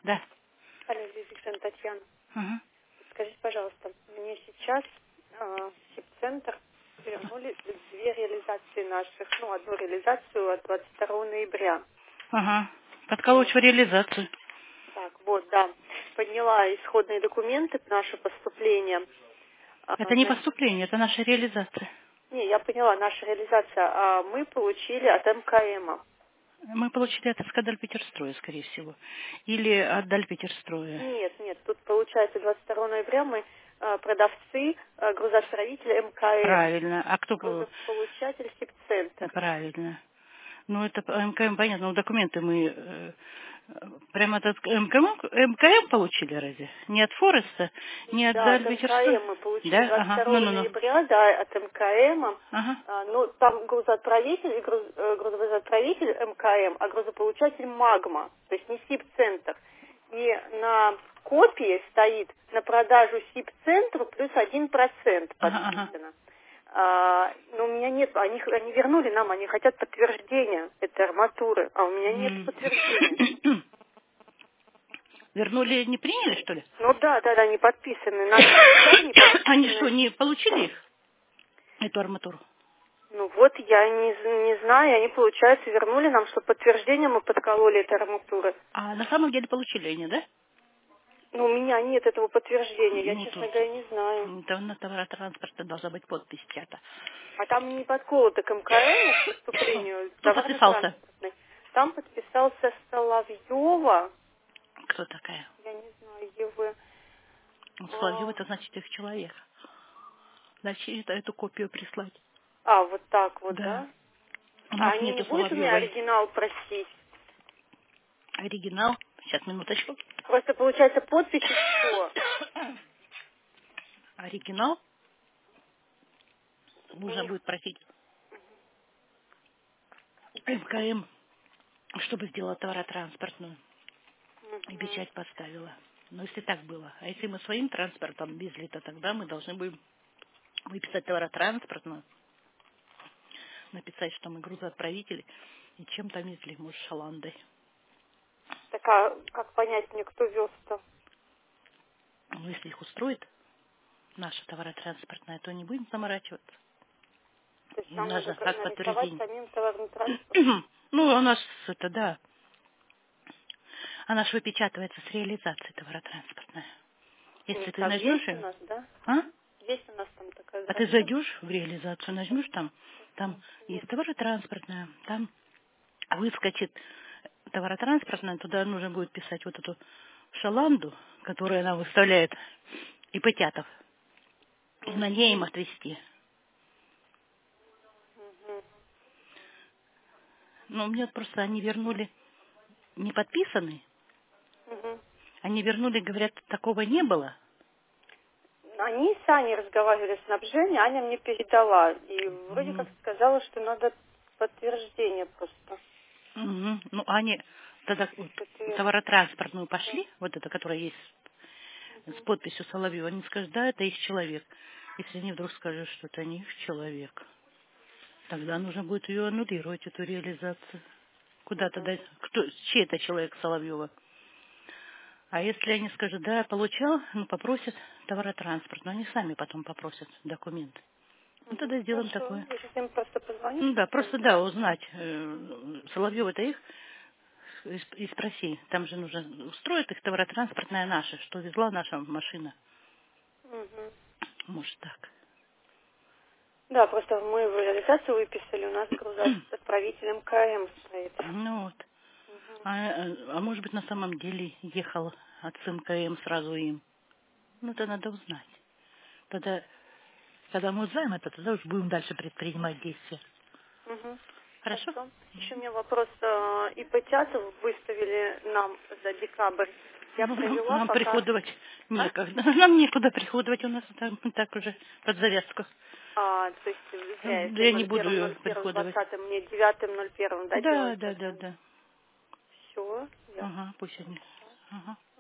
Да. Алло, Визиксон Татьяна. Ага. Скажите, пожалуйста, мне сейчас СИП-центр вернули две реализации наших, одну реализацию от 22 ноября. Ага. Вот. Подколочь в реализацию. Так, вот, да. Подняла исходные документы, наше поступление. Это не поступление, это наша реализация. Не, я поняла, наша реализация. А мы получили от МКМ. Мы получили от СК Дальпетерстроя, скорее всего. Или от Дальпетерстроя. Нет, тут получается 22 ноября мы продавцы, грузоотправитель МКМ, Правильно. А кто... грузополучатель СИП-центр. Правильно. Ну, это МКМ, понятно. Но документы мы прямо от МКМ получили разве? Не от Фореста, не от Да, от Дальпетерстроя? МКМ мы получили Да? Ага. 22 Ну-ну-ну. ноября, да, от МКМ. Ага. Ну, там грузоотправитель и грузоотправитель МКМ, а грузополучатель Магма, то есть не СИП-центр. И на копии стоит на продажу СИП-центру плюс 1% Ага. подписано. Но у меня нет, они вернули нам, они хотят подтверждения этой арматуры, а у меня нет подтверждения. Вернули, не приняли, что ли? Ну да, не подписаны. Наши печати не Они что, подписаны. не получили их, эту арматуру? Ну вот, я не знаю, они, получается, вернули нам, что подтверждение мы подкололи этой арматуры. А на самом деле получили они, да? Но у меня нет этого подтверждения, я, Ну, честно тут говоря, не знаю. на товаротранспорте должна быть подпись чья-то. А там не подколото к МКМ, к поступлению Кто подписался? товарно-транспортной. Там подписался Соловьева, Кто такая? я не знаю, ЕВ. Соловьев, это значит их человек. Значит, эту копию прислать. Вот так вот, Да. да? У А нас они не нету будут у меня Соловьевой. оригинал просить? Оригинал. Сейчас, минуточку. Просто, получается, подпись и все. Оригинал У нужно них... будет просить МКМ, чтобы сделала товаротранспортную. И Мгм. печать поставила. Но если так было. А если мы своим транспортом везли, то тогда мы должны будем выписать товаротранспортную, написать, что мы грузоотправители, и чем там везли, может, шаландой. Так, а как понять мне, кто вез-то? Ну, если их устроит наша товаротранспортная, то не будем заморачиваться. То есть И у нам нас надо же как нарисовать подтверждение. самим товарный транспорт? Ну, у нас это, да. Она же выпечатывается с реализацией товаротранспортная. Если ты Так, нажмешь есть у ее, нас, да? а? Есть у нас там такая А ты графа? зайдешь в реализацию, нажмешь там есть товаротранспортная, там выскочит товаротранспортная, туда нужно будет писать вот эту шаланду, которую она выставляет, и Пытятов, и на ней им отвезти. Мгм. Но мне просто они вернули не подписанный, Мгм. они вернули, говорят, такого не было. Они с Аней разговаривали с снабжением, Аня мне передала. И вроде как сказала, что надо подтверждение просто. Ну, они тогда вот Это... товаротранспортную пошли, вот это, которая есть с подписью Соловьева, они скажут, да, это их человек. Если они вдруг скажут, что это не их человек, тогда нужно будет ее аннулировать, эту реализацию. Куда тогда, чей это человек Соловьева? А если они скажут, да, я получал, попросят товаротранспорт, но они сами потом попросят документы. Ну, тогда сделаем Хорошо, такое. я сейчас им просто позвоню. Ну да, просто да, узнать, Соловьев это их, и спроси. Там же нужно устроить их товаротранспортная наша, что везла наша машина. Мгм. Может так. Да, просто мы в реализацию выписали, у нас грузоотправитель МКМ стоит. Ну вот. А может быть на самом деле ехал от СМКМ сразу им. Ну это надо узнать. Тогда, когда мы узнаем это, тогда уж будем дальше предпринимать действия. Угу. Хорошо? Хорошо. Еще у меня вопрос. ИП-чатов выставили нам за декабрь. Я провела Нам пока... приходовать А? некогда. Нам некуда приходовать, у нас там так уже под завязку. То есть зря, если Я не буду ее 01.01, приходовать. 20 мне 9.01, да, Да, делать да, да, задание? да. Все, Ага, ясно. пусть они. Ага.